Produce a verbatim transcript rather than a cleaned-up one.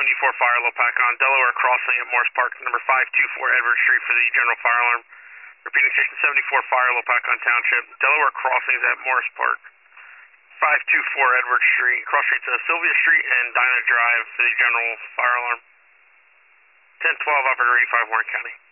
seventy-four Fire, Lopac on Delaware Crossing at Morris Park, number five two four Edward Street for the general fire alarm. Repeating station seventy-four Fire, Lopac on Township, Delaware Crossings at Morris Park, five two four Edward Street, cross street to Sylvia Street and Dinah Drive for the general fire alarm. ten twelve, operator eighty-five, Warren County.